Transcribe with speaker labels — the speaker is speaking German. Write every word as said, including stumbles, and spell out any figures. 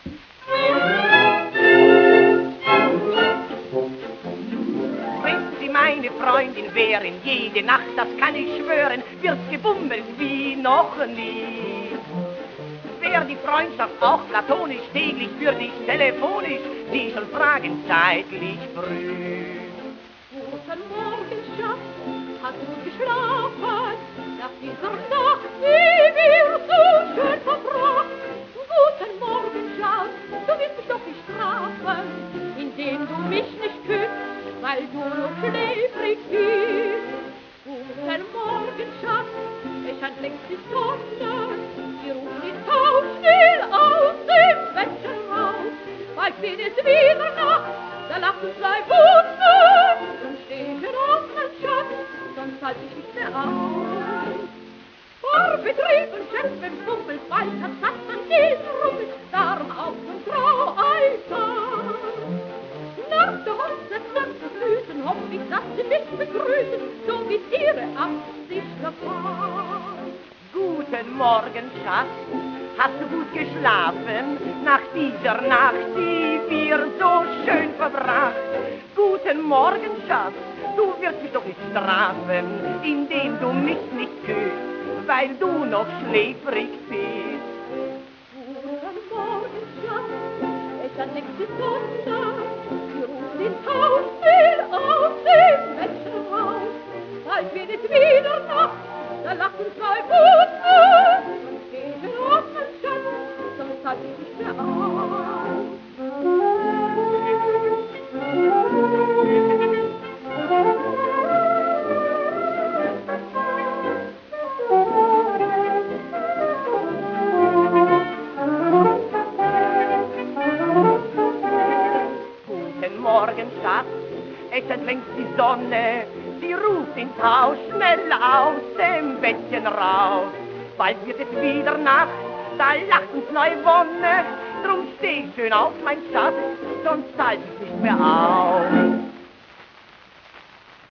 Speaker 1: Meine Freundin wären jede Nacht, das kann ich schwören, wird gebummelt wie noch nie. Wär die Freundschaft auch platonisch, täglich würde ich telefonisch sie schon fragen, zeitlich früh.
Speaker 2: Guten Morgen, Schatz, hast du geschlafen? Nach dieser Nacht, die wir so schön verbracht. Guten Morgen, Schatz, du wirst mich doch nicht strafen, indem du mich nicht küsst, weil du noch schläfrig bist. Guten Morgen, Schatz, es scheint längst die Sonne, sie ruft die Tau still aus dem Bettchen raus. Bald wird es wieder Nacht, da lacht uns zwei Wunder, und steh schon auf, mein Schatz, sonst halt ich nicht mehr aus. Vor Betrieb und Schöpfen Pumpel, weiter satt an diesen Rumpel, darum auf zum Traualtar. Nach der Hochzeit, nach der Süßen, hoff ich, dass sie mich begrüßen, so wie ihre Absicht war.
Speaker 1: Guten Morgen, Schatz, hast du gut geschlafen, nach dieser Nacht, die wir so schön verbracht? Guten Morgen, Schatz, du wirst mich doch nicht strafen, indem du mich nicht küsst, weil du noch schläfrig bist.
Speaker 2: Guten Morgen, Schatz, es hat nichts die Sonne, sie ruft die Tau still aus dem Bettchen raus. Bald wird es wieder Nacht, da lacht uns zwei Wunder, und steh schon auf, mein Schatz, sonst halt ich nicht mehr aus.
Speaker 1: Guten Morgen, Schatz, es scheint längst die Sonne, sie ruft den Tau schnell aus dem Bettchen raus. Bald wird es wieder Nacht, da lacht uns neue Wonne, drum steh schön auf, mein Schatz, sonst halt ich nicht mehr auf.